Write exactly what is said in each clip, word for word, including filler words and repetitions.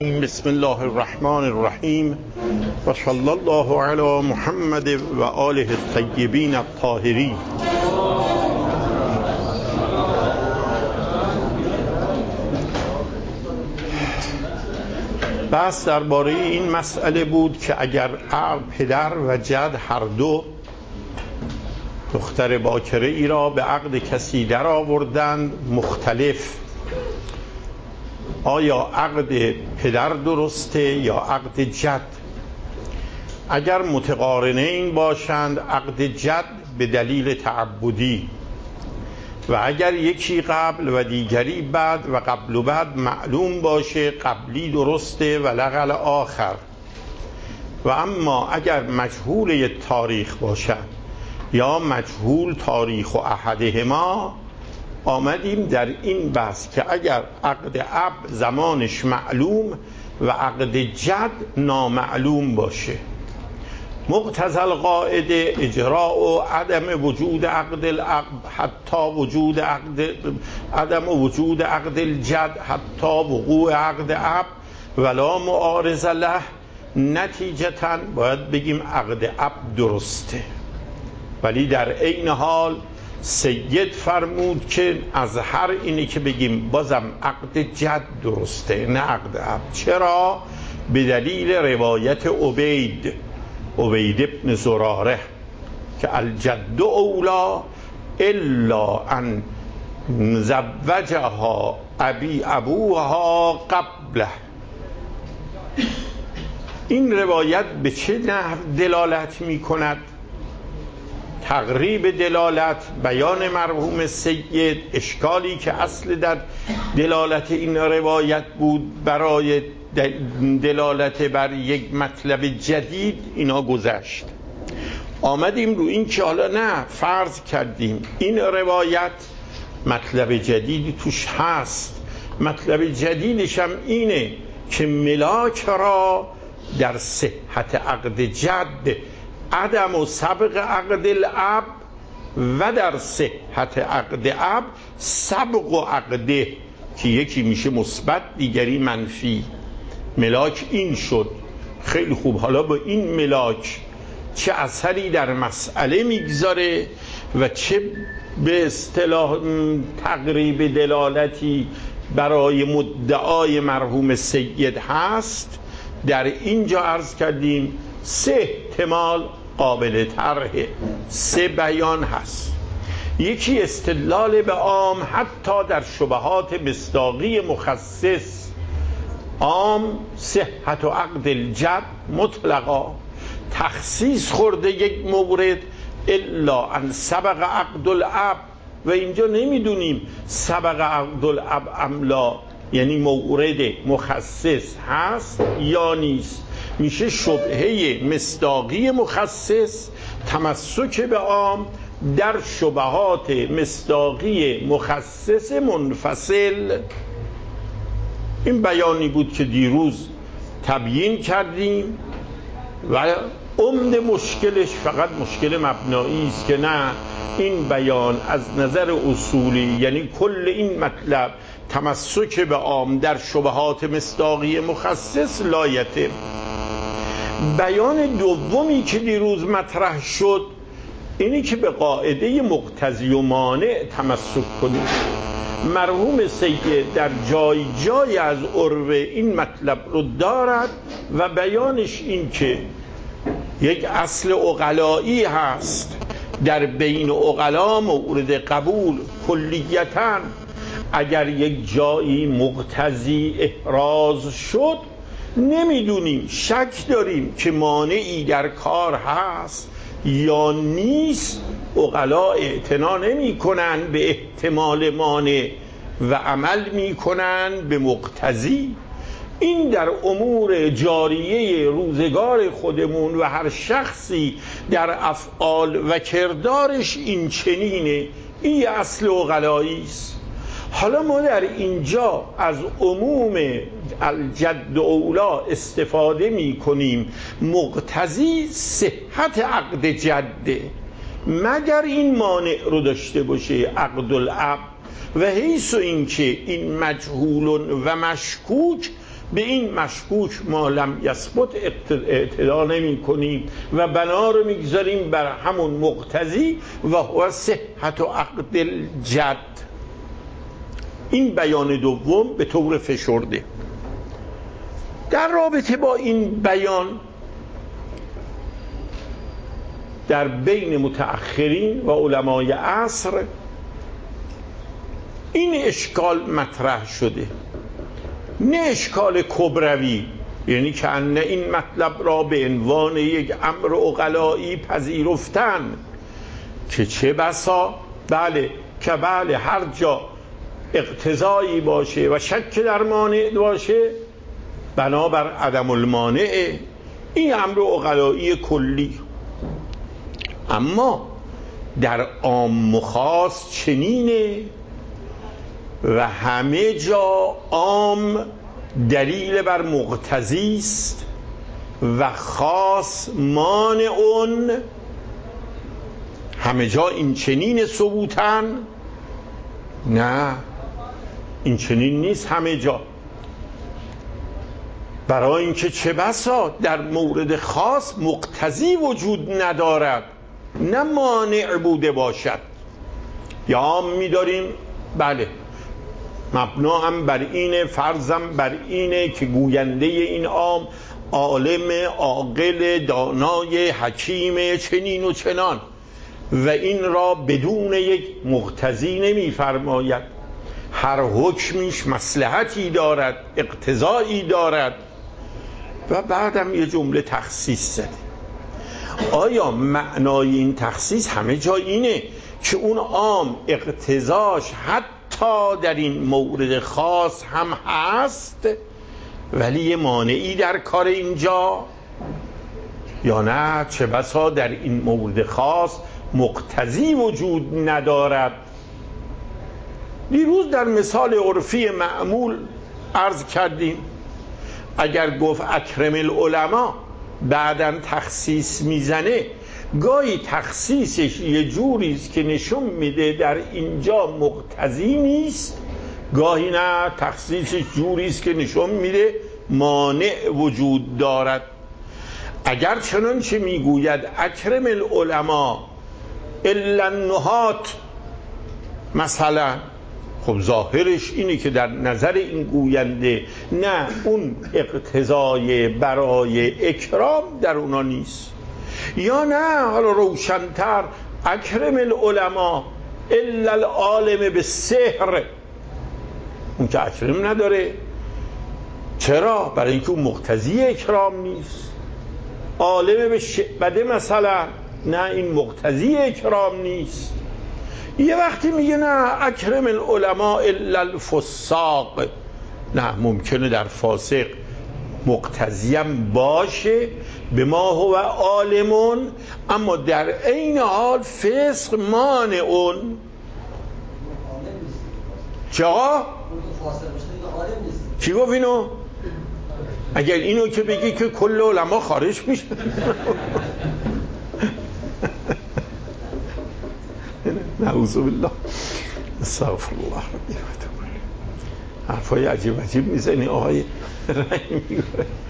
بسم الله الرحمن الرحیم و صلی الله علی محمد و آله الطیبین الطاهرین. بحث درباره این مسئله بود که اگر پدر و جد هر دو دختر باکره ای را به عقد کسی در آوردند مختلف، آیا عقد پدر درسته یا عقد جد؟ اگر متقارنین باشند عقد جد به دلیل تعبدی، و اگر یکی قبل و دیگری بعد و قبل و بعد معلوم باشه قبلی درسته و لغل آخر. و اما اگر مجهول تاریخ باشد یا مجهول تاریخ و احدهما، آمدیم در این بحث که اگر عقد اب زمانش معلوم و عقد جد نامعلوم باشه، مقتضی القاعده اجراء و عدم وجود عقد الاب حتی وجود عقد عدم وجود عقد الجد حتی وقوع عقد اب ولا معارض له، نتیجتا باید بگیم عقد اب درسته. ولی در عین حال سید فرمود که از هر اینی که بگیم بازم عقد جد درسته نه عقد اب. چرا؟ به دلیل روایت عبید عبید ابن زراره که الجد اولا الا ان زوجها ابی ابوها قبله. این روایت به چه نحو دلالت می کند؟ تقریب دلالت، بیان مرحوم سید، اشکالی که اصل در دلالت این روایت بود برای دلالت بر یک مطلب جدید، اینا گذشت. آمدیم رو این که حالا نه، فرض کردیم این روایت مطلب جدیدی توش هست. مطلب جدیدش هم اینه که ملاک را در صحت عقد جد عدم و سبق عقد الاب و در صحت عقد اب سبق و عقده، که یکی میشه مثبت دیگری منفی. ملاک این شد. خیلی خوب، حالا با این ملاک چه اثری در مسئله میگذاره و چه به اصطلاح تقریب دلالتی برای مدعای مرحوم سید هست؟ در اینجا عرض کردیم سه احتمال قابل طرحه، سه بیان هست. یکی استدلال به عام حتی در شبهات مصداقی مخصص. عام صحت و عقد الجد مطلقا، تخصیص خورده یک مورد الا ان سبق عقد الاب، و اینجا نمیدونیم سبق عقد الاب املا، یعنی مورد مخصص هست یا نیست. میشه شبهه مصداقی مخصص تمسک به عام در شبهات مصداقی مخصص منفصل. این بیانی بود که دیروز تبیین کردیم و عمد مشکلش فقط مشکل مبنایی است که نه، این بیان از نظر اصولی، یعنی کل این مطلب تمسک به عام در شبهات مصداقی مخصص لایته. بیان دومی که دیروز مطرح شد اینی که به قاعده مقتضی و مانع تمسک کنیم. مرحوم سید در جای جای از عروه این مطلب رو دارد و بیانش این که یک اصل عقلایی هست در بین عقلا مورد قبول کلیتاً. اگر یک جایی مقتضی احراز شد نمیدونیم، شک داریم که مانعی در کار هست یا نیست، عقلا اعتنا نمی کنن به احتمال مانع و عمل می کنن به مقتضی. این در امور جاریه روزگار خودمون و هر شخصی در افعال و کردارش این چنینه. این اصل عقلایی است. حالا ما در اینجا از عموم الجد اولا استفاده می کنیم مقتضی صحت عقد جده، مگر این مانع رو داشته باشه عقد الاب، و حیث این که این مجهول و مشکوک به این مشکوک ما لم یثبت اعتدا نمی کنیم و بنا رو میگذاریم بر همون مقتضی و هو صحت و عقد الجد. این بیان دوم به طور فشرده. در رابطه با این بیان در بین متأخرین و علمای عصر این اشکال مطرح شده، نه اشکال کبروی، یعنی که ان این مطلب را به عنوان یک امر عقلایی پذیرفتن که چه بسا بله که بله هر جا اقتضایی باشه و شک در مانع باشه بنابر عدم المانع، این امر عقلایی کلی. اما در عام و خاص چنینه و همه جا عام دلیل بر مقتضی است و خاص مانعون. همه جا این چنین ثبوتن؟ نه، این چنین نیست همه جا. برای اینکه چه بسا در مورد خاص مقتضی وجود ندارد نه مانع بوده باشد. یا عام می‌داریم بله، مبنا هم بر اینه، فرضم بر اینه که گوینده این عام عالم عاقل دانای حکیم چنین و چنان و این را بدون یک مقتضی نمی‌فرماید. هر حکمیش مصلحتی دارد، اقتضایی دارد و بعدم یه جمله تخصیص زده. آیا معنای این تخصیص همه جا اینه که اون عام اقتضاش حتی در این مورد خاص هم هست ولی یه مانعی در کار اینجا؟ یا نه چه بسا در این مورد خاص مقتضی وجود ندارد؟ دیروز در مثال عرفی معمول عرض کردیم اگر گفت اکرم العلماء بعداً تخصیص میزنه، گاهی تخصیصش یه جوریست که نشون میده در اینجا مقتضی نیست، گاهی نه تخصیصش جوریست که نشون میده مانع وجود دارد. اگر چنانچه میگوید اکرم العلماء الا النحات مثلا، خب ظاهرش اینه که در نظر این گوینده نه اون اقتضای برای اکرام در اونا نیست. یا نه حالا روشن‌تر اکرم العلماء الا العالم بالسحر، اون که اکرم نداره. چرا؟ برای اینکه اون مقتضی اکرام نیست. عالم به شعبده مثلا، نه این مقتضی اکرام نیست. یه وقتی میگه نه اکرم العلماء الا الفساق، نه ممکنه در فاسق مقتضیم باشه به ما هو عالمون اما در عین حال فسق مانعون. چرا؟ چی گفت اینو؟ اگر اینو که بگی که کل علما خارج میشه نعوذ بالله، استغفر الله. حرفای عجیب عجیب میزنی آقای رحیمی.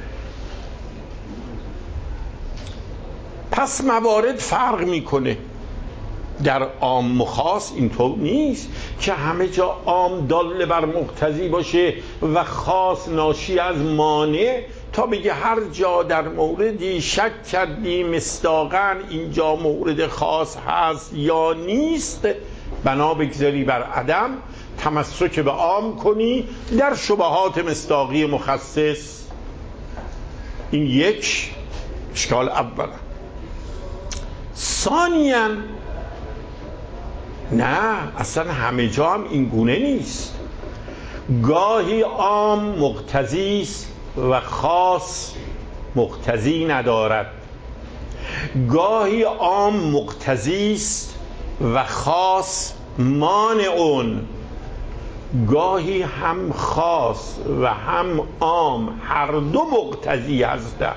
پس موارد فرق میکنه. در عام و خاص اینطور نیست که همه جا عام دال بر مقتضی باشه و خاص ناشی از مانع تا بگه هر جا در موردی شک کردی مصداقاً اینجا مورد خاص هست یا نیست بنا بگذاری بر عدم، تمسک به عام کنی در شبهات مصداقی مخصص. این یک اشکال اولا. ثانیاً نه اصلا همه جا هم این گونه نیست. گاهی عام مقتضی است و خاص مقتضی ندارد. گاهی عام مقتضی است و خاص مانعون. گاهی هم خاص و هم عام هر دو مقتضی هستند.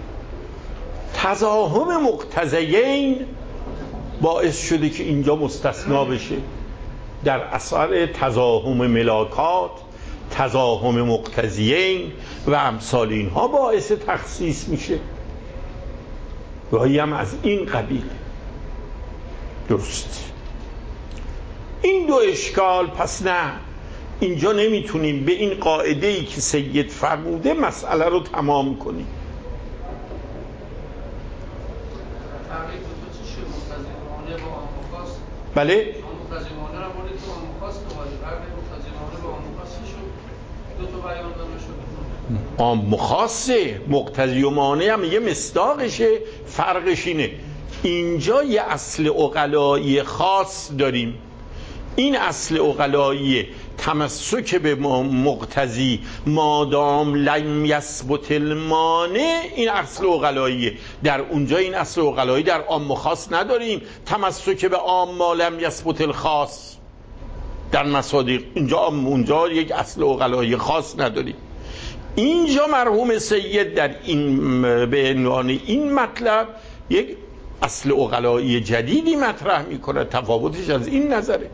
تزاحم مقتضیین باعث شده که اینجا مستثنا بشه. در اثر تزاحم ملاکات، تزاحم مقتضیین و امثال اینها باعث تخصیص میشه. گاهی هم از این قبیل. درست. این دو اشکال. پس نه، اینجا نمیتونیم به این قاعده‌ای که سید فرموده مسئله رو تمام کنیم. بله؟ عام مخاصه، مقتضی و مانع هم یه مصداقشه. فرقش اینه اینجا یه اصل عقلایی خاص داریم. این اصل عقلایی تمسک به مقتضی مادام لم یثبت المانع، این اصل عقلاییه. در اونجا این اصل عقلایی در عام و خاص نداریم. تمسک به عام ما لم یثبت الخاص در مصادیق، اینجا اونجا یک اصل عقلایی خاص نداریم. اینجا مرحوم سید در این به عنوان این مطلب یک اصل عقلایی جدیدی مطرح میکنه. تفاوتش از این نظره.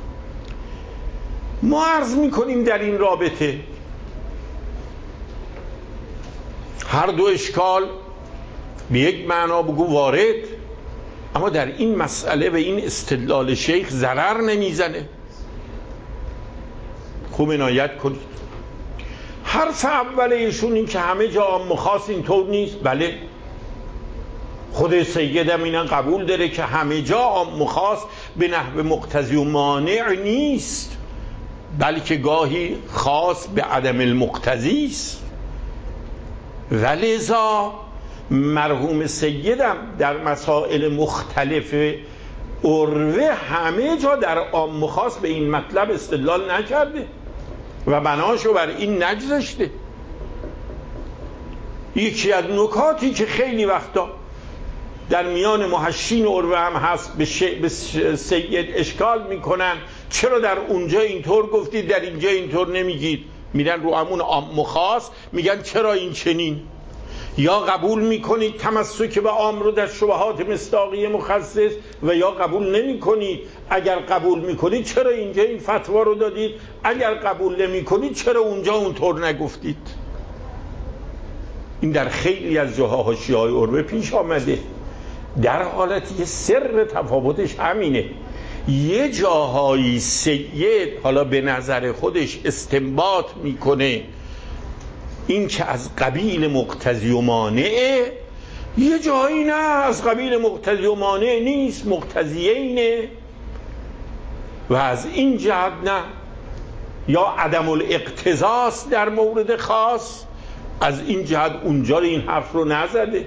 ما عرض میکنیم در این رابطه هر دو اشکال به یک معنا بگو وارد، اما در این مسئله و این استدلال شیخ ضرر نمیزنه. خوب عنایت کنید. حرف اول ایشون این که همه جا عام خاص اینطور نیست. بله، خود سیدم اینا قبول داره که همه جا عام خاص به نحو مقتضی و مانع نیست، بلکه گاهی خاص به عدم المقتضی است. ولذا مرحوم سیدم در مسائل مختلف عروه همه جا در عام خاص به این مطلب استدلال نکرده و بناشو بر این نگذاشته. یکی از نکاتی که خیلی وقتا در میان محشین عروه هم هست به, ش... به سید اشکال میکنن چرا در اونجا اینطور گفتید در اینجا اینطور نمیگید. میرن رو همون عام خاص میگن چرا این چنین، یا قبول میکنید تمسک به عام رو در شبهات مصداقی مخصص و یا قبول نمیکنید. اگر قبول میکنید چرا اینجا این فتوا رو دادید، اگر قبول نمیکنید چرا اونجا اونطور نگفتید. این در خیلی از جاها حاشیه‌های عروه پیش آمده. در حالتی که سر تفاوتش همینه. یه جاهایی سید حالا به نظر خودش استنباط میکنه این که از قبیل مقتضی و مانعه، یه جایی نه از قبیل مقتضی و مانع نیست، مقتضیینه. و از این جهت نه، یا عدم الاقتضاست در مورد خاص، از این جهت اونجا این حرف رو نزده.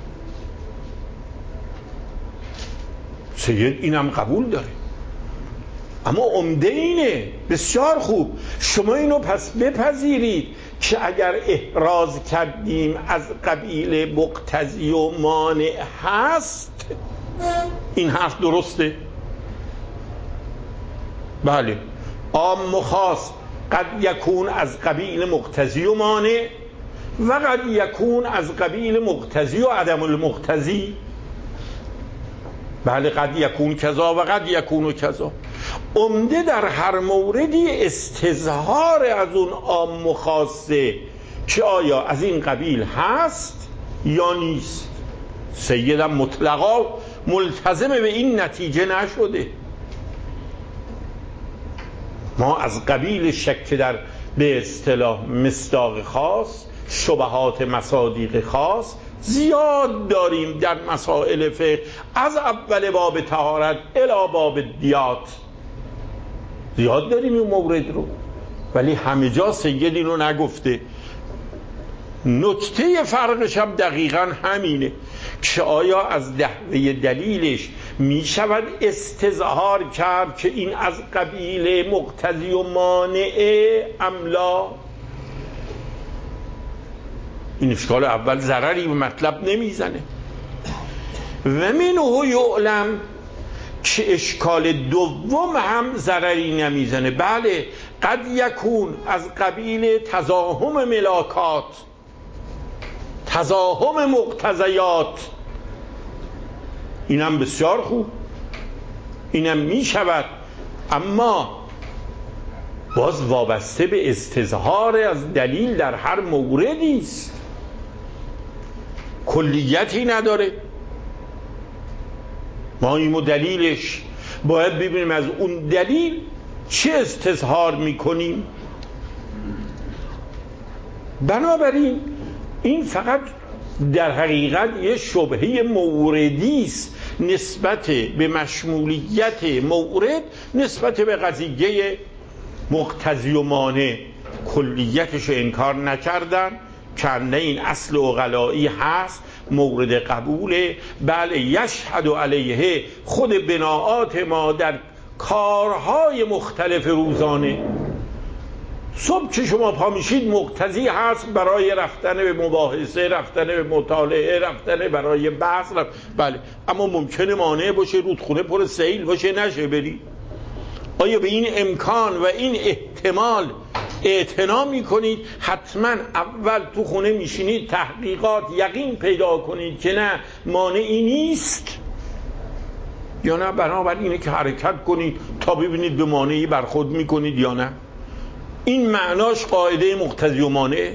سید اینم قبول داره. اما عمده اینه، بسیار خوب، شما اینو پس بپذیرید که اگر احراز کردیم از قبیل مقتضی و مانع هست، این حرف درسته. بله، عام و خاص قد یکون از قبیل مقتضی و مانع و قد یکون از قبیل مقتضی و عدم المقتضی. بله، قد یکون کذا و قد یکون و کذا. عمده در هر موردی استظهار از اون عام و خاصه که آیا از این قبیل هست یا نیست. سیدم مطلقا ملتزم به این نتیجه نشده. ما از قبیل شک در به اصطلاح مصداق خاص، شبهات مصادیق خاص زیاد داریم در مسائل فقه، از اول باب طهارت الی باب دیات زیاد داریم این مورد رو، ولی همه جا سید این رو نگفته. نکته فرقش هم دقیقا همینه که آیا از دعوی دلیلش می شود استظهار کرد که این از قبیل مقتضی و مانع املا. این اشکال اول ضرری به مطلب نمیزنه. و منه یعلم که اشکال دوم هم ضرری نمیزنه. بله، قد یکون از قبیل تزاحم ملاکات، تزاحم مقتضیات، اینم بسیار خوب، اینم می شود. اما باز وابسته به استظهار از دلیل در هر موردی است، کلیتی نداره. ما این و دلیلش باید ببینیم از اون دلیل چه استظهار میکنیم. بنابراین این فقط در حقیقت یه شبهه موردی است نسبت به مشمولیت مورد نسبت به قضیه مقتضی و مانع. کلیتش انکار نکردن، کنه این اصل عقلایی هست، مورد قبوله. بله یشهد علیه خود بناعات ما در کارهای مختلف روزانه. صبح که شما پا میشید مقتضی هست برای رفتن به مباحثه، رفتن به مطالعه، رفتن برای بحث رفت. بله، اما ممکنه مانع باشه، رودخونه پر سیل باشه نشه بری. آیا به این امکان و این احتمال اعتنا میکنید؟ حتما اول تو خونه میشینید تحقیقات یقین پیدا کنید که نه مانعی نیست، یا نه بنابراین اینه که حرکت کنید تا ببینید به مانعی برخورد میکنید یا نه. این معناش قاعده مقتضی و مانع.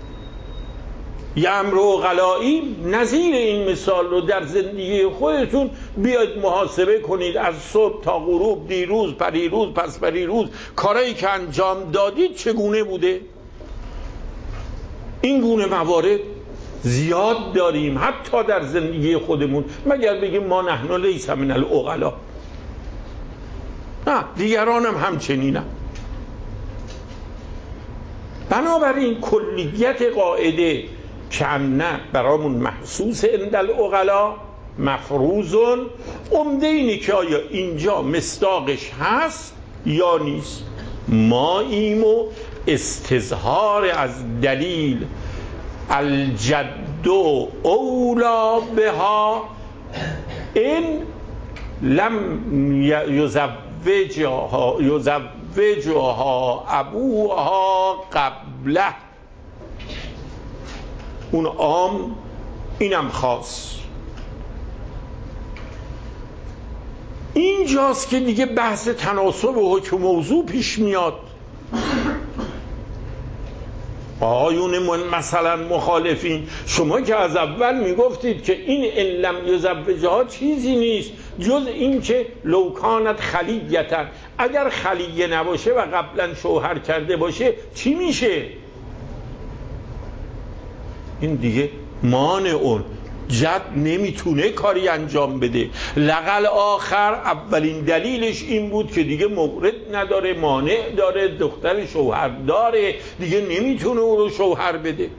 یه امر عقلایی نظیر این مثال رو در زندگی خودتون بیاید محاسبه کنید. از صبح تا غروب، دیروز، پریروز، پس پریروز، کارهایی که انجام دادید چگونه بوده؟ این گونه موارد زیاد داریم حتی در زندگی خودمون، مگر بگیم ما نحن لیس من العقلا. نه، دیگران هم همچنینم. بنابراین کلیت قاعده که نه برامون محسوس عند العقلا مفروضون، عمده اینه که آیا اینجا مصداقش هست یا نیست. ما ایمو استظهار از دلیل الجد اولا بها این لم یزوجها یزوجها ابوها قبله. اون عام اینم خاص. اینجاست که دیگه بحث تناسب و حکم موضوع پیش میاد. آقایون من مثلا مخالفین، شما که از اول میگفتید که این علم یزوجها چیزی نیست جز این که لو کانت خلییتا، اگر خلیه نباشه و قبلا شوهر کرده باشه چی میشه؟ این دیگه مانع اون جد نمیتونه کاری انجام بده. لقل آخر اولین دلیلش این بود که دیگه مورد نداره، مانع داره، دختر شوهر داره، دیگه نمیتونه اون رو شوهر بده.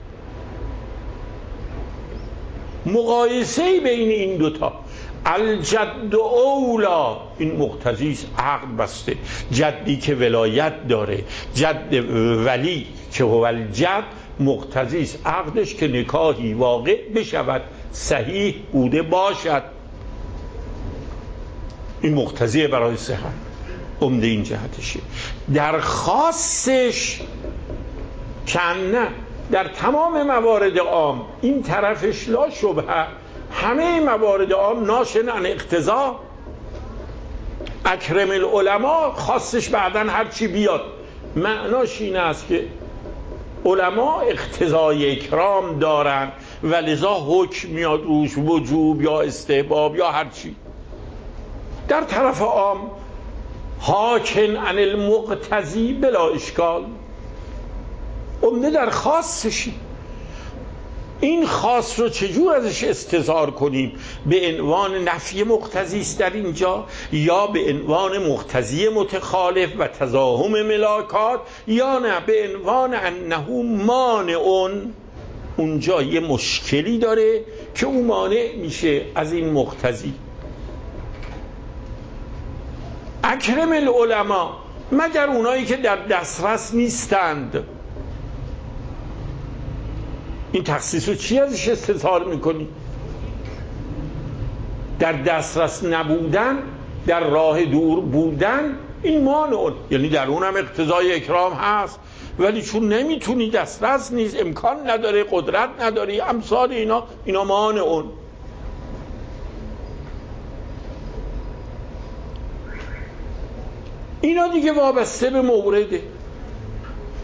مقایسه بین این دوتا الجد اولا، این مقتضی است عقد بسته. جدی که ولایت داره، جد ولی که هو الجد، مقتضی است عقدش که نکاحی واقع بشود، صحیح بوده باشد. این مقتضیه برای صحت، عمده این جهتشه. در خاصش کنه در تمام موارد عام این طرفش لا شبهه، همه موارد عام ناشن عن اقتضا. اکرم العلماء خاصش بعدن هرچی بیاد معناش این است که علما اقتضای اکرام دارن و لذا حکم میاد روش، وجوب یا استحباب یا هرچی. در طرف عام حاکن عن المقتضی بلا اشکال، عمده در خاصشی. این خاص رو چجور ازش استظهار کنیم؟ به عنوان نفی مقتضی است در اینجا، یا به عنوان مقتضی متخالف و تزاحم ملاکات، یا نه به عنوان انه مانعون. اونجا یه مشکلی داره که اون مانع میشه از این مقتضی. اکرم العلماء مگر اونایی که در دسترس نیستند. این تخصیص رو چی ازش استظهار میکنی؟ در دسترس نبودن، در راه دور بودن، این مانع، یعنی در اونم اقتضای اکرام هست، ولی چون نمیتونی، دسترس نیست، امکان نداره، قدرت نداری، امثال اینا، اینا مانع. اینا دیگه وابسته به مورده.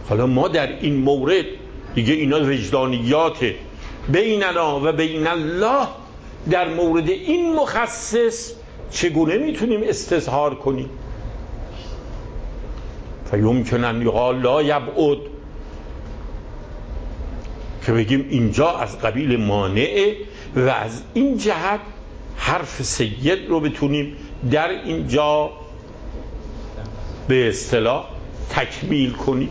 حالا ما در این مورد دیگه اینا وجدانیاته بیننا و بین الله، در مورد این مخصص چگونه میتونیم استظهار کنیم؟ فیمکن ان یقال لا یبعد، که بگیم اینجا از قبیل مانعه و از این جهت حرف سید رو بتونیم در اینجا به اصطلاح تکمیل کنیم.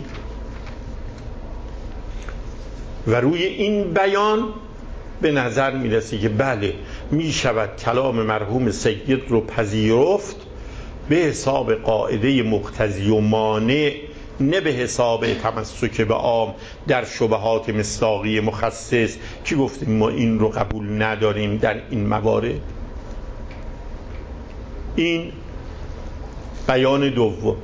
و روی این بیان به نظر میرسه که بله میشود کلام مرحوم سید رو پذیرفت به حساب قاعده مقتضی و مانع، نه به حساب تمسک به عام در شبهات مصداقی مخصص که گفتیم ما این رو قبول نداریم در این موارد. این بیان دوم.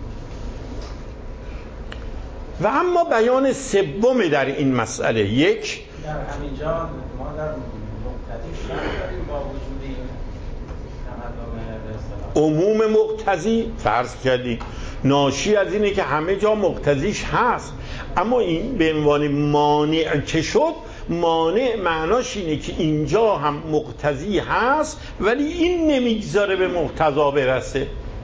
و اما بیان سوم در این مسئله، یک در همینجا ما در مقتضی شک داریم با وجود این تقدم به عموم مقتضی فرض کردیم ناشی از اینه که همه جا مقتضیش هست، اما این به عنوان مانع که شد، مانع معناش اینه که اینجا هم مقتضی هست ولی این نمیگذاره به مقتضا برسه.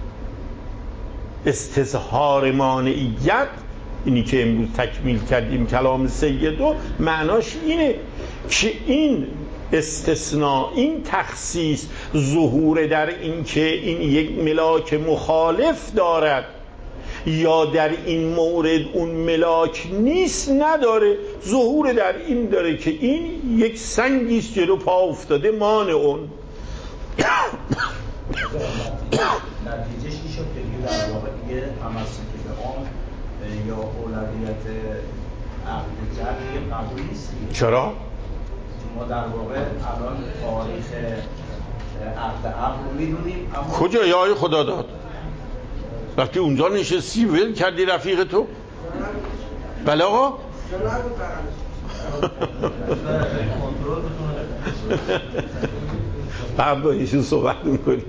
استظهار مانعیت، اینی که امروز تکمیل کردیم کلام سیدو، معناش اینه که این استثناء، این تخصیص ظهور در این که این یک ملاک مخالف دارد یا در این مورد اون ملاک نیست نداره، ظهور در این داره که این یک سنگیست جلو پا افتاده مانع اون. نتیجهش این شد که دیگه در واقع دیگه تمسک به عام یا اولویت عقد جد دیگه قبول نیست. چرا؟ ما در واقع الان تاریخ عقد عقد رو میدونیم، اما کجا یا خدا داد؟ وقتی اونجا نشستی ول کردی رفیق تو؟ بله آقا؟ بعد با ایشون صحبت میکنیم.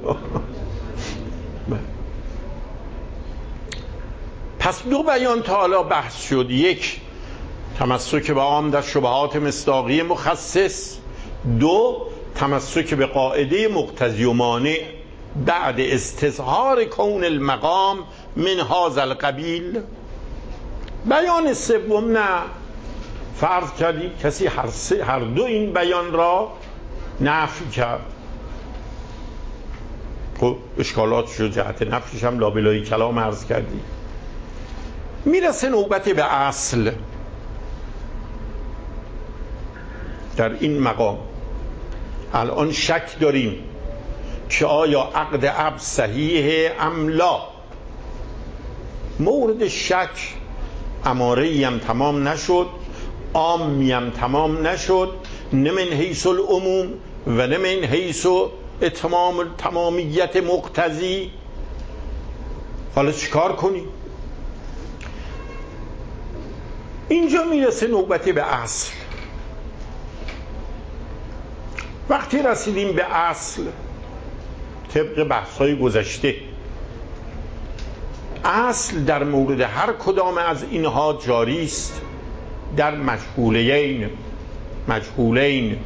پس دو بیان تا حالا بحث شد، یک تمسک به عام در شبهات مصداقی مخصص، دو تمسک به قاعده مقتضی و مانع بعد استظهار کون المقام من هذا القبیل. بیان سوم نه، فرض کردی کسی هر, هر دو این بیان را نفی کرد، خب اشکالاتش رو جهت نفیش هم لابلای کلام عرض کردی. میرسه نوبت به اصل در این مقام. الان شک داریم که آیا عقد عبد صحیحه ام لا. مورد شک اماره‌ای هم تمام نشد، عامی هم تمام نشد، نه من حیث العموم و نه من حیث اتمام تمامیت مقتضی. حالا چیکار کنیم؟ اینجا میرسه نوبت به اصل. وقتی رسیدیم به اصل طبق بحث‌های گذشته، اصل در مورد هر کدام از اینها جاری است در مجهولین. مجهولین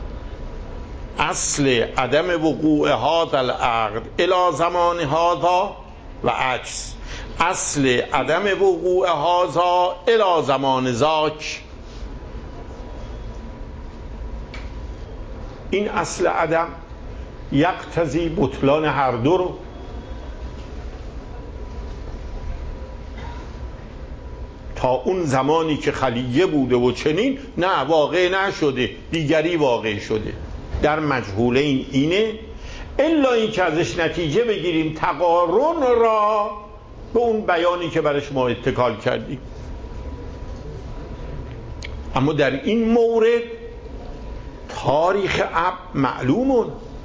اصل عدم وقوع هذا العقد الی زمان هذا و عکس، اصل عدم وقوع هذا الی زمان ذاک. این اصل عدم یقتضی بطلان هر دو رو. تا اون زمانی که خلیه بوده و چنین، نه واقع نشده، دیگری واقع شده. در مجهولین اینه، الا این که ازش نتیجه بگیریم تقارن را به اون بیانی که برش ما اتکال کردیم. اما در این مورد تاریخ عب معلومون،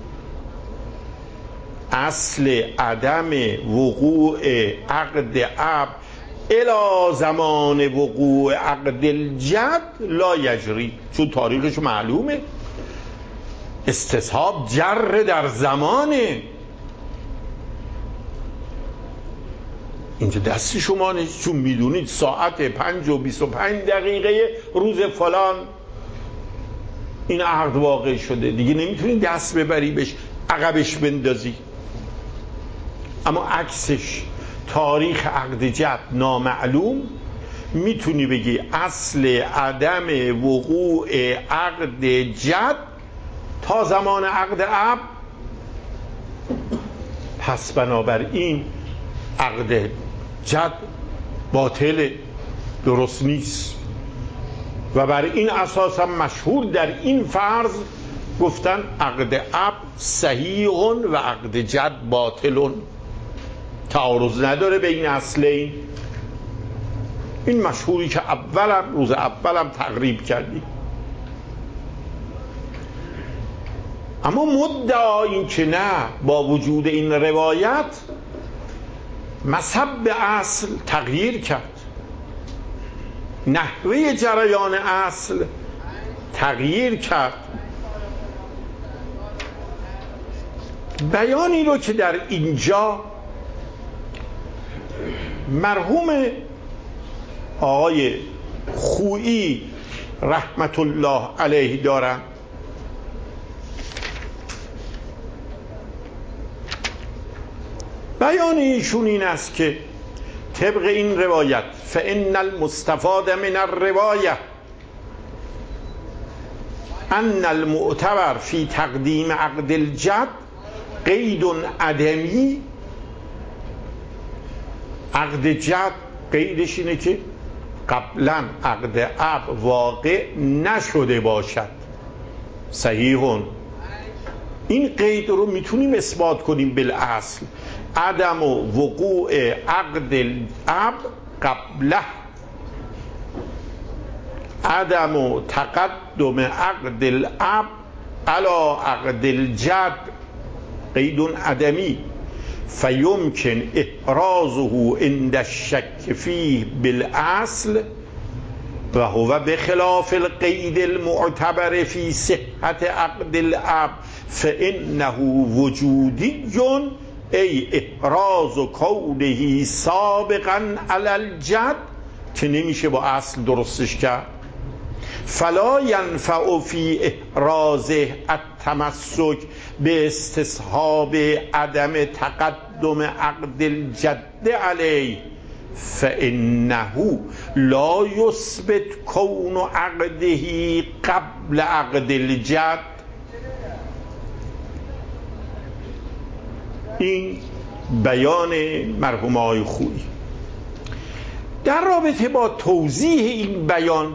اصل عدم وقوع عقد عب الی زمان وقوع عقد الجد لا یجری، چون تاریخش معلومه. استصحاب جر در زمانه، اینجا دست شما نیست، چون میدونید ساعت پنج و بیست و پنج دقیقه روز فلان این عقد واقع شده، دیگه نمیتونی دست ببری بهش عقبش بندازی. اما عکسش تاریخ عقد جد نامعلوم، میتونی بگی اصل عدم وقوع عقد جد تا زمان عقد اب، پس بنابراین عقد جد باطل، درست نیست. و بر این اساس هم مشهور در این فرض گفتن عقد اب صحیح و عقد جد باطل، تعارض نداره بین اصلین. این مشهوری که اولم روز اولم تقریب کردیم. اما مدعا این که نه، با وجود این روایت مذهب به اصل تغییر کرد، نحوه جریان اصل تغییر کرد. بیانی رو که در اینجا مرحوم آقای خویی رحمت الله علیه دارن، بیان ایشون این است که طبق این روایت فإن المستفاد من الروایه ان المعتبر فی تقدیم عقد الجد قید عدمی. عقد جد قیدش اینه که قبلا عقد اب واقع نشده باشد. صحیحون، این قید رو میتونیم اثبات کنیم بالاصل، عدم وقوع عقد الاب قبله، عدم تقدم عقد الاب علی عقد الجد قید عدمی فیمکن احرازه عند الشک فیه بالاصل و هو بخلاف القید المعتبر فی صحت عقد الاب فانه وجودی ای احراز کونه سابقا علی الجد، که نمیشه با اصل درستش کرد. فلا ینفع فی احرازه التمسک به استصحاب عدم تقدم عقد الجد علیه فانه لا یثبت کون عقده قبل عقد الجد. این بیان مرحوم آقای خویی. در رابطه با توضیح این بیان،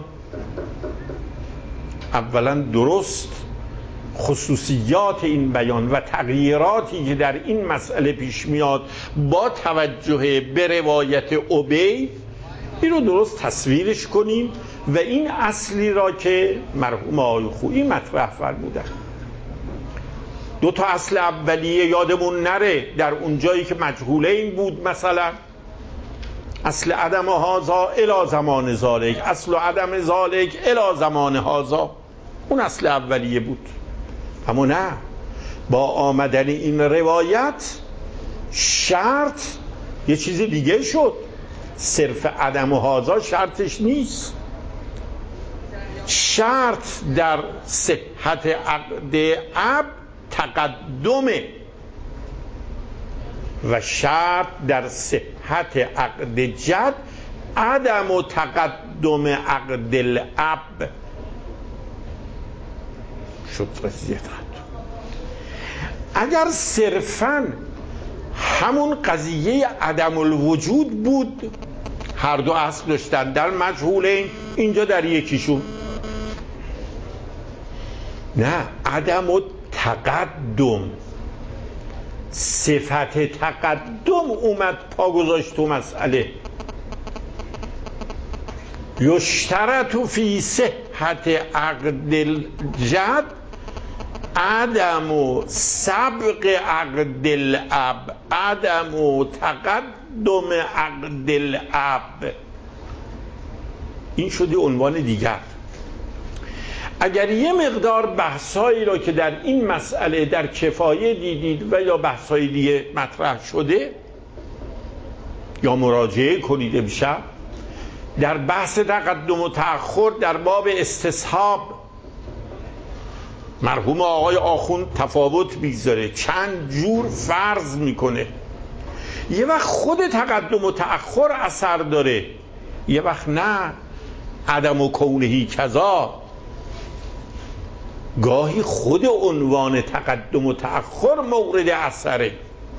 اولا درست خصوصیات این بیان و تغییراتی که در این مسئله پیش میاد با توجه به روایت عبید، این رو درست تصویرش کنیم و این اصلی را که مرحوم آقای خویی مطرح فرمودن. دو تا اصل اولیه یادمون نره در اون جایی که مجهوله این بود، مثلا اصل عدم هازا الی زمان ذالک، اصل عدم ذالک الی زمان هازا، اون اصل اولیه بود. اما نه، با آمدن این روایت شرط یه چیز دیگه شد. صرف عدم هازا شرطش نیست، شرط در صحت عقد اب تقدمه و شرط در صحت عقد جد عدم و تقدم عقد الاب شد. قضیت اگر صرفاً همون قضیه عدم الوجود بود، هر دو اصل داشتن در مجهولین، اینجا در یکیشون نه، عدم و تقدم، صفت تقدم اومد پا گذاشت تو مسئله. یشترط فی صحت عقد الجد عدم و سبق عقد الاب عدم و تقدم عقد الاب. این شده عنوان دیگر. اگر یه مقدار بحثایی را که در این مسئله در کفایه دیدید و یا بحثای دیگه مطرح شده، یا مراجعه کنید امشب در بحث تقدم و تأخر در باب استصحاب مرحوم آقای آخوند تفاوت میگذاره، چند جور فرض میکنه. یه وقت خود تقدم و تأخر اثر داره، یه وقت نه، عدم و کونهی کذا. گاهی خود عنوان تقدم و تأخر مورد اثره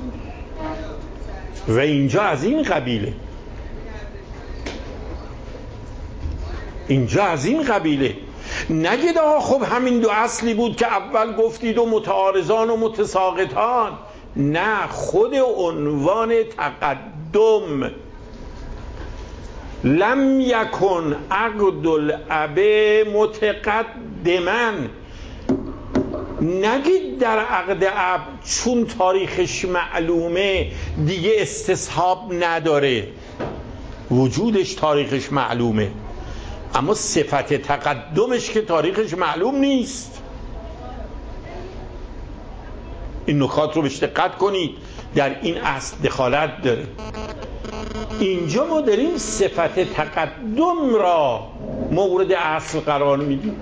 و اینجا از این قبیله، اینجا از این قبیله. نگید آقا خب همین دو اصلی بود که اول گفتید و متعارضان و متساقطان. نه، خود عنوان تقدم لم یکن عقد الاب متقدما. نگید در عقد اب چون تاریخش معلومه دیگه استصحاب نداره، وجودش تاریخش معلومه، اما صفت تقدمش که تاریخش معلوم نیست. این نکات رو بهش دقت کنید، در این اصل دخالت داره. اینجا ما داریم صفت تقدم را مورد اصل قرار میدیم.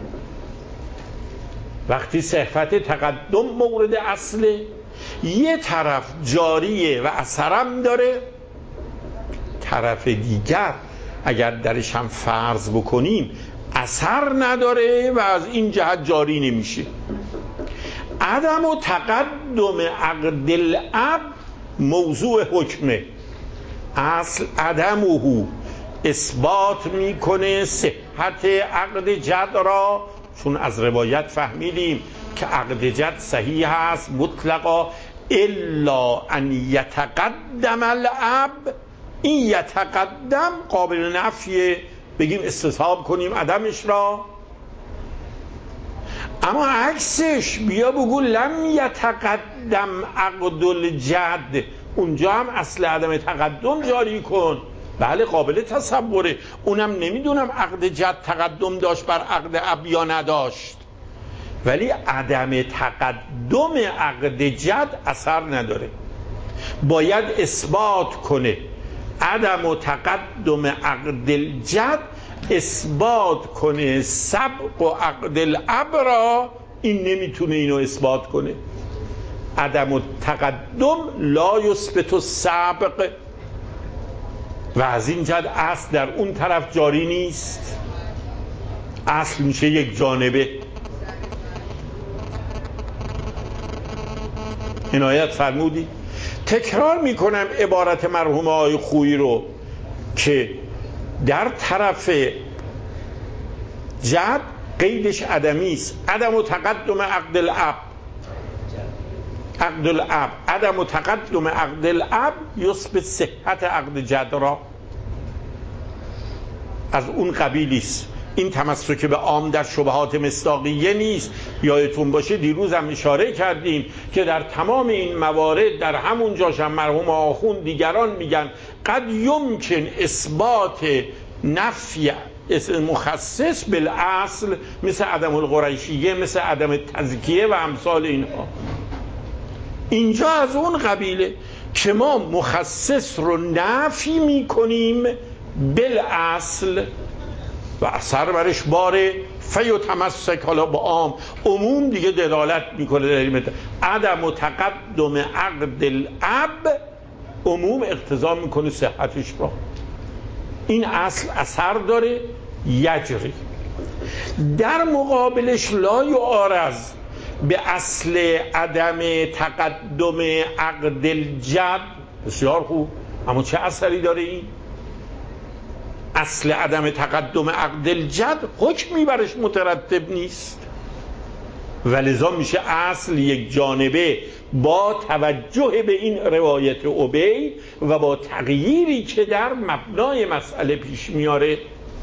وقتی صفت تقدم مورد اصله، یه طرف جاریه و اثرم داره، طرف دیگر اگر درش هم فرض بکنیم اثر نداره و از این جهت جاری نمیشه. عدم و تقدم عقد الاب موضوع حکمه، اصل عدمه اثبات میکنه صحت عقد جد را، چون از روایت فهمیدیم که عقد جد صحیح است مطلقا الا ان یتقدم الاب. این یتقدم قابل نفیه، بگیم استصحاب کنیم عدمش را. اما عکسش بیا بگو لم یتقدم عقد الجد، اونجا هم اصل عدم تقدم جاری کن. بله قابل تصوره، اونم نمیدونم عقد جد تقدم داشت بر عقد اب یا نداشت، ولی عدم تقدم عقد جد اثر نداره، باید اثبات کنه. عدم و تقدم عقد الجد اثبات کنه سبق و عقد الاب را، این نمیتونه اینو اثبات کنه. عدم و تقدم لا یثبت السبق و از این جد اصل در اون طرف جاری نیست، اصل میشه یک جانبه. عنایت فرمودی. تکرار میکنم عبارت مرحوم آقای خویی رو که در طرف جد قیدش عدمی است، عدم و تقدم عقد الاب، عقد الاب عدم و تقدم عقد الاب یثبت صحت عقد جد را، از اون قبیلی است. این تمسک به عام در شبهات مصداقیه نیست. یادتون باشه دیروز هم اشاره کردیم که در تمام این موارد در همون جاش هم مرحوم آخوند دیگران میگن قد یمکن اثبات نفی مخصص بالاصل، مثل عدم القریشیه، مثل عدم تزکیه و امثال اینها. اینجا از اون قبیله که ما مخصص رو نفی میکنیم بالاصل و اثر برش باره، فیو تمسک حالا با عام، عموم دیگه دلالت میکنه در این متن. عدم و تقدم عقد الاب عموم اقتضا میکنه صحتش را، این اصل اثر داره یجری. در مقابلش لا یعارض به اصل عدم تقدم عقد الجد. بسیار خوب، اما چه اثری داره این؟ اصل عدم تقدم عقد الجد حکمی برش مترتب نیست و لذا میشه اصل یک جانبه با توجه به این روایت ابی و با تغییری که در مبنای مسئله پیش میاره.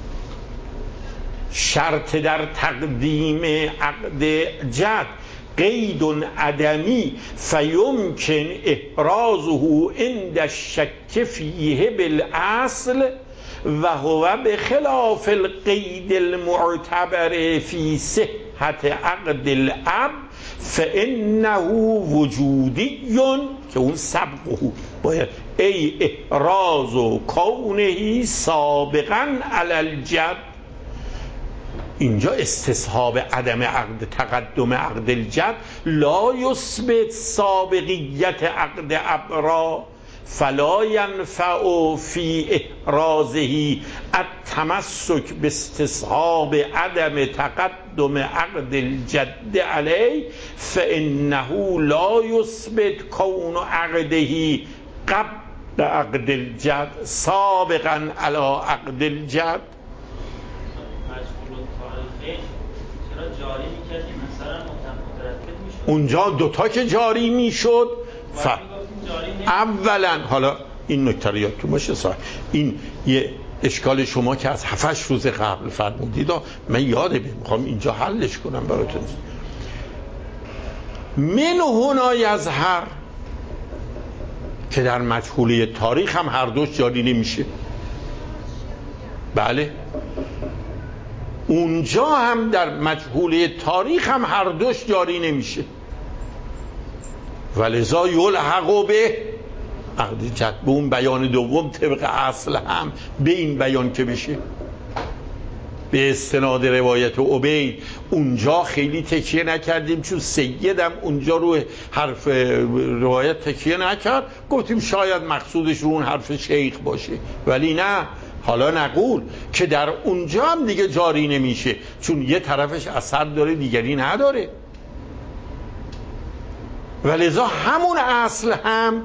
شرط در تقدیم عقد جد قید عدمی فیمکن احرازه عند الشک فیه بالاصل و هو بخلاف القید المعتبر فی صحت عقد الاب فانه وجودی، که اون سبقه باید ای احراز و کونه سابقا علی الجد. اینجا استصحاب عدم عقد تقدم عقد الجد لا یثبت سابقیت عقد ابرا فلا ینفع فی احرازه التمسک باستصحاب عدم تقدم عقد الجد علیه فانه لا یثبت کون عقده قبل عقد الجد سابقا علی عقد الجد. اونجا دوتا که جاری میشد ف... اولا حالا این نکته رو یادتون باشه صاحب، این یه اشکال شما که از هفتش روز قبل فرمودید من یاده میخوام اینجا حلش کنم براتون. من هنا یظهر که در مجهوله تاریخ هم هر دوش جاری نمیشه. بله اونجا هم در مجهوله تاریخ هم هر دوش جاری نمیشه. ولذا یلحق به عقد جد، به اون بیان دوم طبق اصل هم به این بیان که بشه به استناد روایت عبید. اونجا خیلی تکیه نکردیم چون سیدم اونجا رو حرف روایت تکیه نکرد، گفتیم شاید مقصودش رو اون حرف شیخ باشه، ولی نه حالا نقول که در اونجا هم دیگه جاری نمیشه چون یه طرفش اثر داره دیگری نداره. ولذا همون اصل هم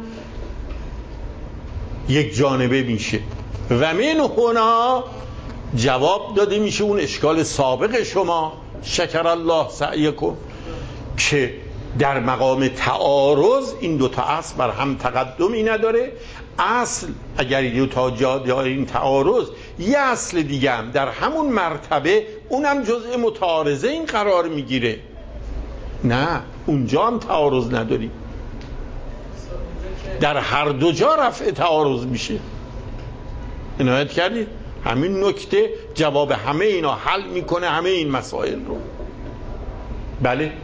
یک جانبه میشه و من هنا جواب داده میشه اون اشکال سابق شما شکر الله سعیکم که در مقام تعارض این دوتا اصل بر هم تقدمی نداره. اصل اگر دو تا جا این تعارض یه اصل دیگه هم در همون مرتبه اونم جزء متعارضه این قرار میگیره. نه اونجا هم تعارض نداری، در هر دو جا رفع تعارض میشه. عنایت کردید؟ همین نکته جواب همه اینا حل میکنه همه این مسائل رو. بله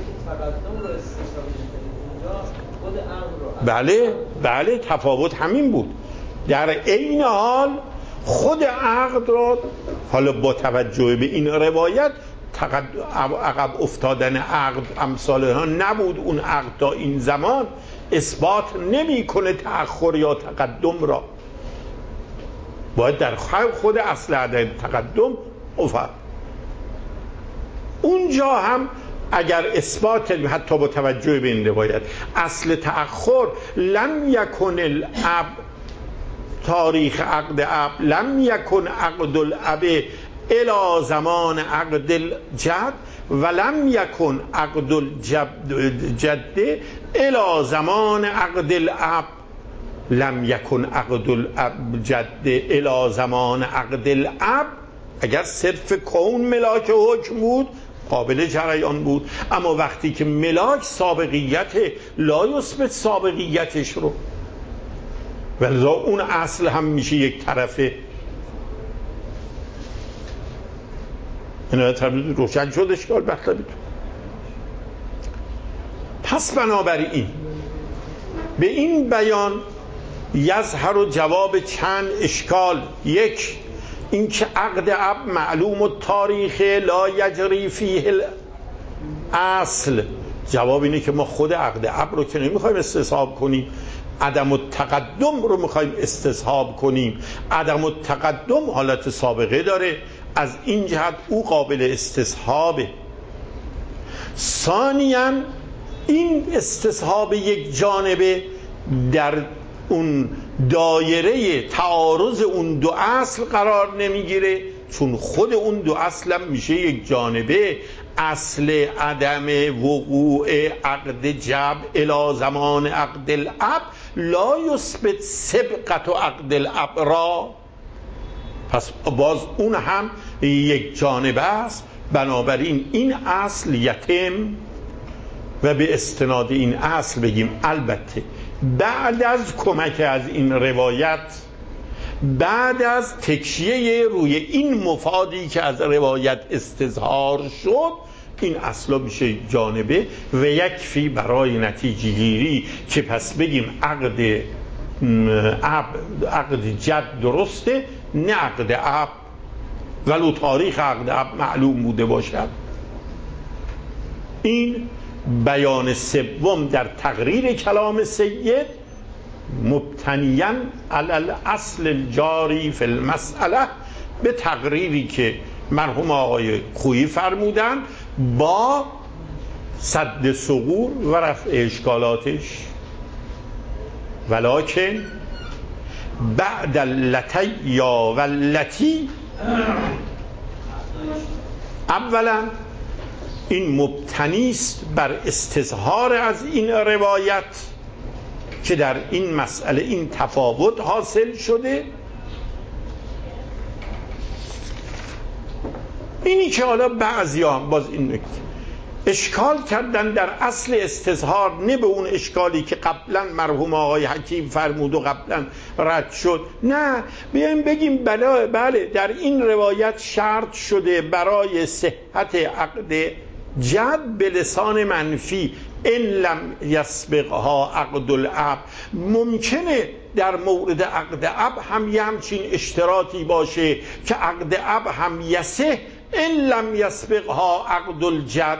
بله بله تفاوت همین بود. در عین حال خود عقد را حالا با توجه به این روایت عقب افتادن عقد امثال ها نبود، اون عقد تا این زمان اثبات نمیکنه تأخر یا تقدم را، باید در خود اصل عدم تقدم افت. اونجا هم اگر اثبات کردیم حتی با توجه به این روایت اصل تأخر لم یکن الاب تاریخ عقد اب لم یکن عقد الاب الى زمان عقد الجد ولم یکن عقد الجد الى زمان عقد الاب لم یکن عقد الجد الى زمان عقد الاب. اگر صرف کون ملاک حکم بود قابل جریان بود، اما وقتی که ملاک سابقیت لا یثبت سابقیتش رو، ولذا اون اصل هم میشه یک طرفه. اینا تبدیل روشن شد اشکال مطلبی. پس بنابراین به این بیان یظهر و جواب چند اشکال. یک این که عقد اب معلوم و تاریخ لا یجری فیه اصل. جواب اینه که ما خود عقد اب رو که نمیخوایم استصحاب کنیم، عدم التقدم رو میخوایم استصحاب کنیم. عدم التقدم حالت سابقه داره، از این جهت او قابل استصحابه. ثانیاً این استصحاب یک جانبه در اون دایره تعارض اون دو اصل قرار نمیگیره، چون خود اون دو اصل هم میشه یک جانبه. اصل عدم وقوع عقد جب الی زمان عقد الاب لا یثبت سبقت عقد الابرا. پس باز اون هم یک جانبه است. بنابراین این اصل یتم و به استناد این اصل بگیم البته بعد از کمک از این روایت، بعد از تکیه روی این مفادی که از روایت استظهار شد، این اصلا میشه جانبه و یکفی برای نتیجه گیری که پس بگیم عقد اب عقد جد درسته، نه عقد اب، ولو تاریخ عقد اب معلوم بوده باشد. این بیان سوم در تقریر کلام سید مبتنیاً علی الاصل الجاری فی المسئله، به تقریری که مرحوم آقای خویی فرمودن با سد ثغور و رفع اشکالاتش. ولکن بعد اللتیا و اللتی، اولا این مبتنیست بر استظهار از این روایت که در این مسئله این تفاوت حاصل شده. اینی که حالا بعضی هم باز این نکته اشکال کردن در اصل استظهار، نه به اون اشکالی که قبلا مرحوم آقای حکیم فرمود و قبلا رد شد، نه بیایم بگیم بله بله در این روایت شرط شده برای صحت عقد جد به لسان منفی ان لم یسبقها عقد الاب. ممکنه در مورد عقد اب هم یه همچین اشتراطی باشه که عقد اب هم یسه ان لم یسبقها عقد الجد،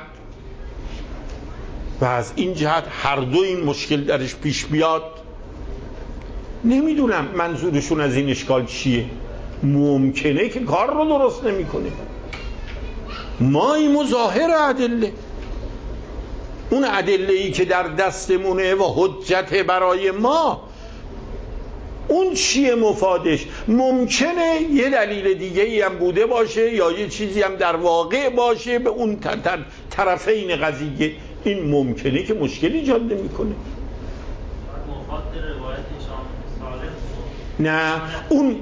و از این جهت هر دو این مشکل درش پیش بیاد. نمیدونم منظورشون از این اشکال چیه. ممکنه که کار رو درست نمیکنه. ما این مظاهر ادله، اون ادله ای که در دستمونه و حجت برای ما، اون چیه مفادش؟ ممکنه یه دلیل دیگه ای هم بوده باشه یا یه چیزی هم در واقع باشه به اون طرفین قضیه. این ممکنه که مشکل ایجاد نمی‌کنه. مفاد روایت شامل نه اون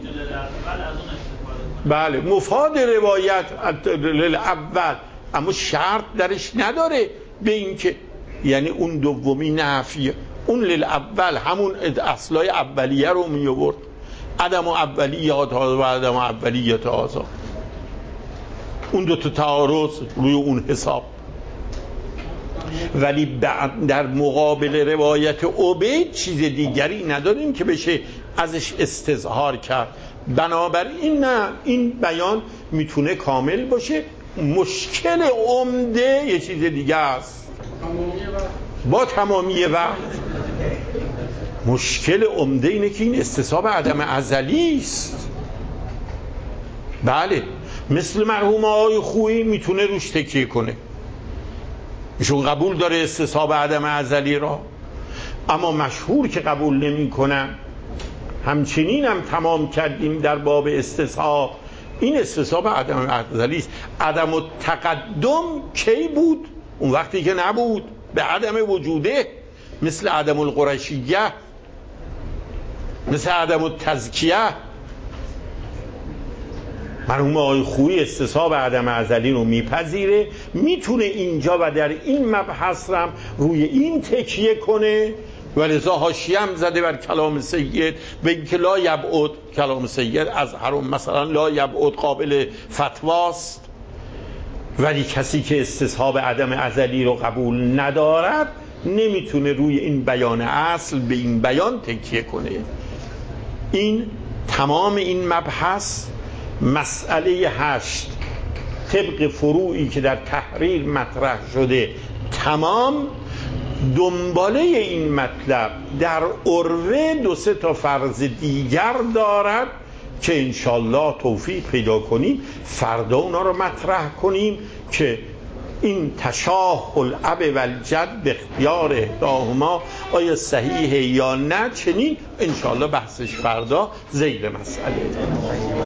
بله مفاد روایت اول، اما شرط درش نداره به این که یعنی اون دومی نفیه. اون للاول همون اصلای اولیه رو می آورد، عدم اولیت و عدم اولیت آزاد، اون دو تا تعارض روی اون حساب. ولی در مقابل روایت عبید چیز دیگری نداریم که بشه ازش استظهار کرد. بنابراین نه، این بیان میتونه کامل باشه. مشکل عمده یه چیز دیگه است. با تمامی وقت مشکل عمده اینه که این استصحاب عدم ازلی است. بله مثل مرحوم آقای خویی میتونه روش تکیه کنه، ایشون قبول داره استصحاب عدم ازلی را، اما مشهور که قبول نمی کنم. همچنین هم تمام کردیم در باب استصحاب، این استصحاب عدم ازلی است. عدم التقدم کی بود؟ اون وقتی که نبود، به عدم وجوده، مثل عدم القرشیه، مثل عدم التزکیه. مرحوم آقای خویی استصحاب عدم ازلی رو میپذیره، میتونه اینجا و در این مبحث هم روی این تکیه کنه، و لذا حاشیه هم زده بر کلام سید به اینکه لا یبعد، کلام سید از حرم مثلا لا یبعد قابل فتواست، ولی کسی که استصحاب عدم ازلی رو قبول ندارد نمیتونه روی این بیان اصل به این بیان تکیه کنه. این تمام این مبحث مسئله هشت طبق فروعی که در تحریر مطرح شده تمام دنباله این مطلب در عروه دو سه تا فرض دیگر دارد که انشالله توفیق پیدا کنیم فردا اونا رو مطرح کنیم که این تشاه الاب و الجد به اختیار احداهما آیا صحیحه یا نه. چنین انشالله بحثش فردا ذیل مسئله.